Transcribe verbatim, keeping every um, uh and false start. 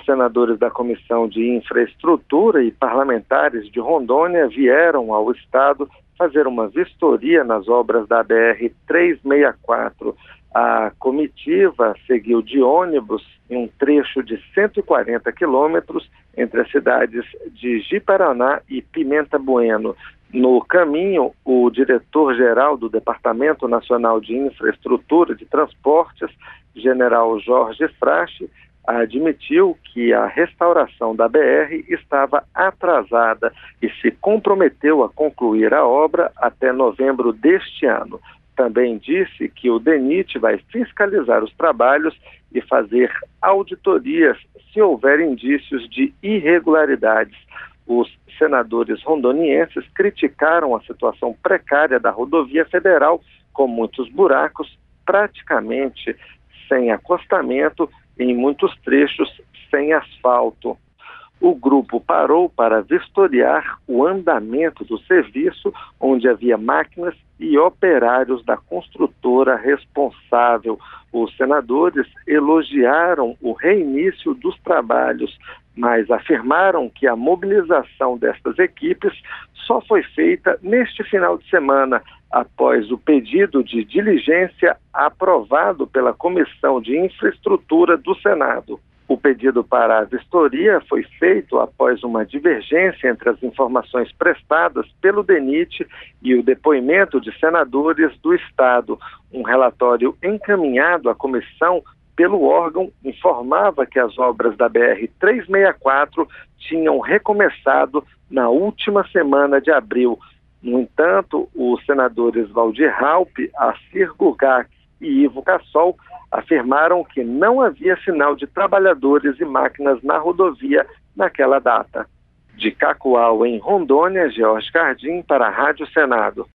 senadores da Comissão de Infraestrutura e parlamentares de Rondônia vieram ao estado fazer uma vistoria nas obras da B R trezentos e sessenta e quatro. A comitiva seguiu de ônibus em um trecho de cento e quarenta quilômetros entre as cidades de Ji-Paraná e Pimenta Bueno. No caminho, o diretor-geral do Departamento Nacional de Infraestrutura de Transportes, general Jorge Frache, admitiu que a restauração da B R estava atrasada e se comprometeu a concluir a obra até novembro deste ano. Também disse que o DENIT vai fiscalizar os trabalhos e fazer auditorias se houver indícios de irregularidades. Os senadores rondonienses criticaram a situação precária da rodovia federal, com muitos buracos, praticamente sem acostamento e em muitos trechos sem asfalto. O grupo parou para vistoriar o andamento do serviço, onde havia máquinas e operários da construtora responsável. Os senadores elogiaram o reinício dos trabalhos, mas afirmaram que a mobilização destas equipes só foi feita neste final de semana, após o pedido de diligência aprovado pela Comissão de Infraestrutura do Senado. O pedido para a vistoria foi feito após uma divergência entre as informações prestadas pelo DENIT e o depoimento de senadores do Estado. Um relatório encaminhado à comissão pelo órgão informava que as obras da B R trezentos e sessenta e quatro tinham recomeçado na última semana de abril. No entanto, os senadores Valdir Raupp, Assir Gurgak e Ivo Cassol afirmaram que não havia sinal de trabalhadores e máquinas na rodovia naquela data. De Cacoal, em Rondônia, George Cardim, para a Rádio Senado.